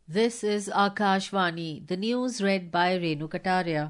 This is Akashvani, the news read by Renu Kataria.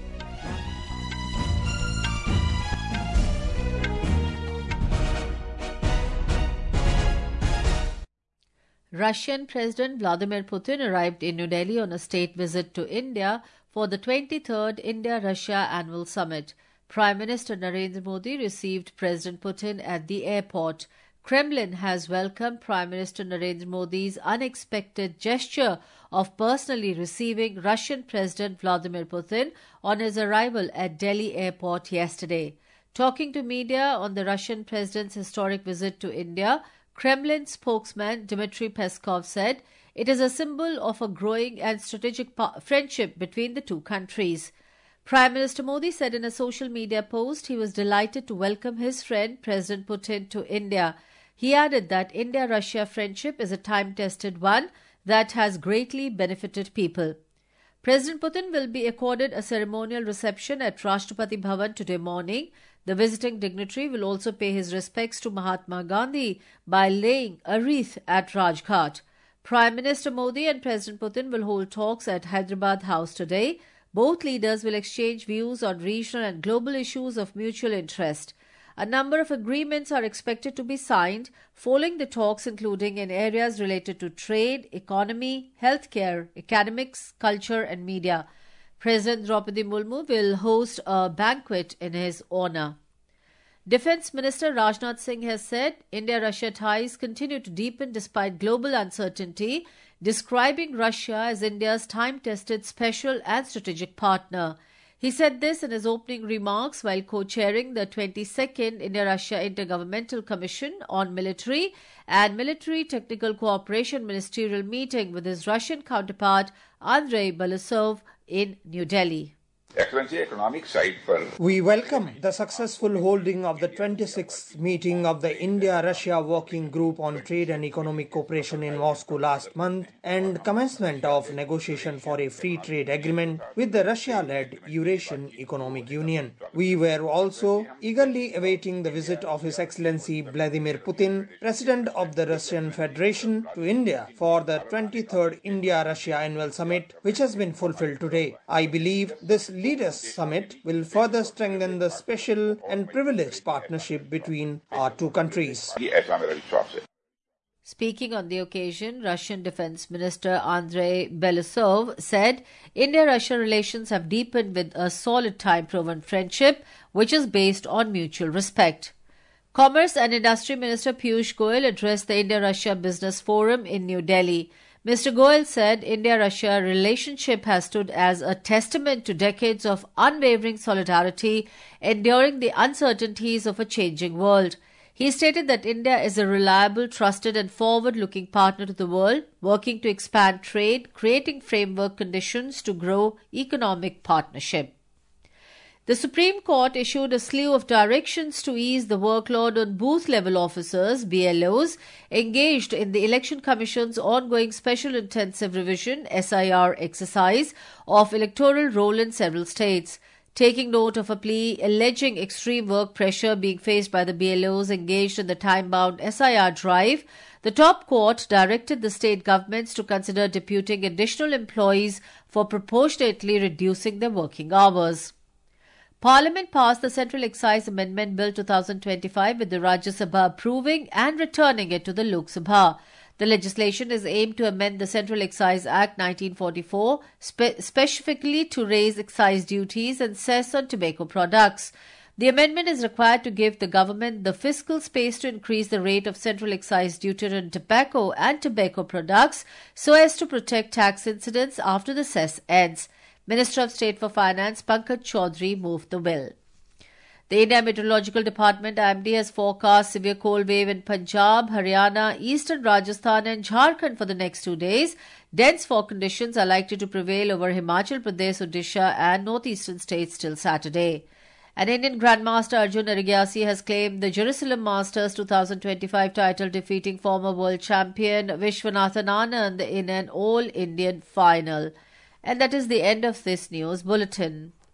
Russian President Vladimir Putin arrived in New Delhi on a state visit to India for the 23rd India-Russia Annual Summit. Prime Minister Narendra Modi received President Putin at the airport. Kremlin has welcomed Prime Minister Narendra Modi's unexpected gesture of personally receiving Russian President Vladimir Putin on his arrival at Delhi airport yesterday. Talking to media on the Russian president's historic visit to India, Kremlin spokesman Dmitry Peskov said it is a symbol of a growing and strategic friendship between the two countries. Prime Minister Modi said in a social media post he was delighted to welcome his friend President Putin to India. He added that India-Russia friendship is a time-tested one that has greatly benefited people. President Putin will be accorded a ceremonial reception at Rashtrapati Bhavan today morning. The visiting dignitary will also pay his respects to Mahatma Gandhi by laying a wreath at Rajghat. Prime Minister Modi and President Putin will hold talks at Hyderabad House today. Both leaders will exchange views on regional and global issues of mutual interest. A number of agreements are expected to be signed following the talks, including in areas related to trade, economy, healthcare, academics, culture and media. President Draupadi Murmu will host a banquet in his honor. Defence Minister Rajnath Singh has said India-Russia ties continue to deepen despite global uncertainty, describing Russia as India's time-tested special and strategic partner. He said this in his opening remarks while co-chairing the 22nd India-Russia Intergovernmental Commission on Military and Military Technical Cooperation ministerial meeting with his Russian counterpart Andrei Belousov in New Delhi. Excellency, economic side for... We welcome the successful holding of the 26th meeting of the India-Russia Working Group on Trade and Economic Cooperation in Moscow last month and commencement of negotiation for a free trade agreement with the Russia-led Eurasian Economic Union. We were also eagerly awaiting the visit of His Excellency Vladimir Putin, President of the Russian Federation, to India for the 23rd India-Russia Annual Summit, which has been fulfilled today. I believe this Leaders Summit will further strengthen the special and privileged partnership between our two countries. Speaking on the occasion, Russian Defense Minister Andrei Belousov said India-Russia relations have deepened with a solid time-proven friendship which is based on mutual respect. Commerce and Industry Minister Piyush Goyal addressed the India-Russia Business Forum in New Delhi. Mr. Goyal said India-Russia relationship has stood as a testament to decades of unwavering solidarity enduring the uncertainties of a changing world. He stated that India is a reliable, trusted and forward-looking partner to the world, working to expand trade, creating framework conditions to grow economic partnership. The Supreme Court issued a slew of directions to ease the workload on booth-level officers, BLOs, engaged in the Election Commission's ongoing Special Intensive Revision (SIR) exercise of electoral roll in several states. Taking note of a plea alleging extreme work pressure being faced by the BLOs engaged in the time-bound SIR drive, the top court directed the state governments to consider deputing additional employees for proportionately reducing their working hours. Parliament passed the Central Excise Amendment Bill 2025 with the Rajya Sabha approving and returning it to the Lok Sabha. The legislation is aimed to amend the Central Excise Act 1944 specifically to raise excise duties and cess on tobacco products. The amendment is required to give the government the fiscal space to increase the rate of central excise duty on tobacco and tobacco products so as to protect tax incidents after the cess ends. Minister of State for Finance Pankaj Chaudhary moved the bill. The India Meteorological Department IMD has forecast severe cold wave in Punjab, Haryana, eastern Rajasthan and Jharkhand for the next 2 days. Dense fog conditions are likely to prevail over Himachal Pradesh, Odisha and northeastern states till Saturday. An Indian Grandmaster Arjun Erigaisi has claimed the Jerusalem Masters 2025 title, defeating former world champion Vishwanathan Anand in an all-Indian final. And that is the end of this news bulletin.